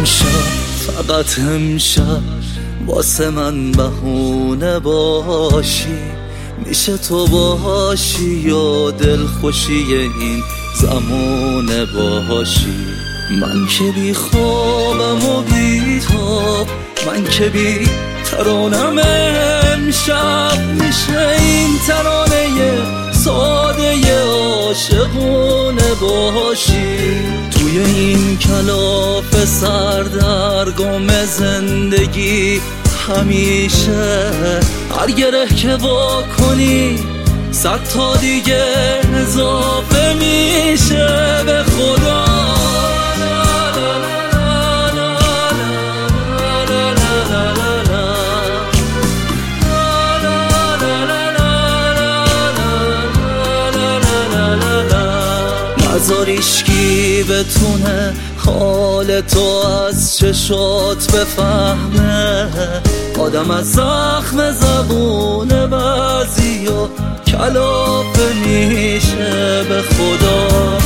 فقط امشب واسه من بهونه باشی، میشه تو باشی یا دلخوشی این زمونه باشی. من که بی خوابم و بی تاب، من که بی ترانم، امشب میشه این ترانه ساده عاشقونه باشی. توی این کلاف سردرگم زندگی همیشه هر گره که وا کنی 100 تا دیگه اضافه میشه. به خدا نذار ایشکی بتونه حال تو از چشات بفهمه. آدم از زخم زبون بعضیا کلافه میشه. به خدا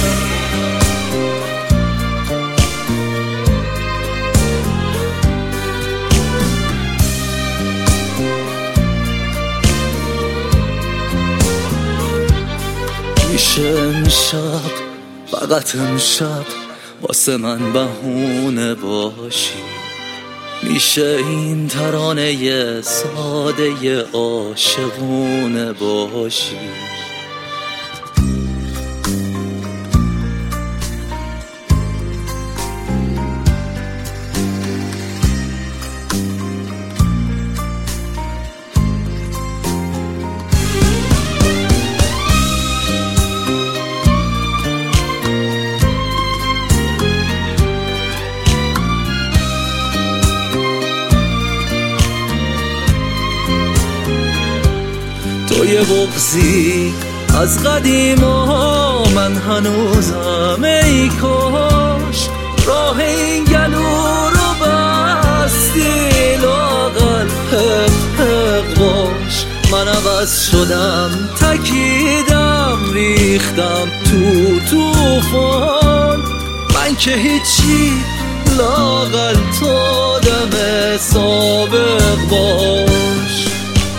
میشه امشب، فقط امشب واسه من بهونه باشی. میشه این ترانه ساده عاشقونه باشی. تو یه بغضی از قدیما، من هنوزم ای کاش راه این گلو رو بستی. لااقل حق باش، من عوض شدم، تکیدم، ریختم تو طوفان. من که هیچی، لااقل تو دم سابق باش.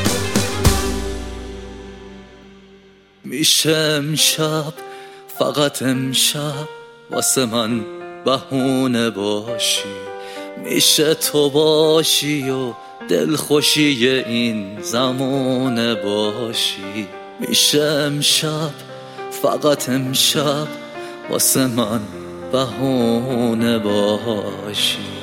میشه امشب، فقط امشب واسه من بهونه باشی. میشه تو باشی و دلخوشی این زمونه باشی. میشه امشب، فقط امشب واسه من بهونه باشی.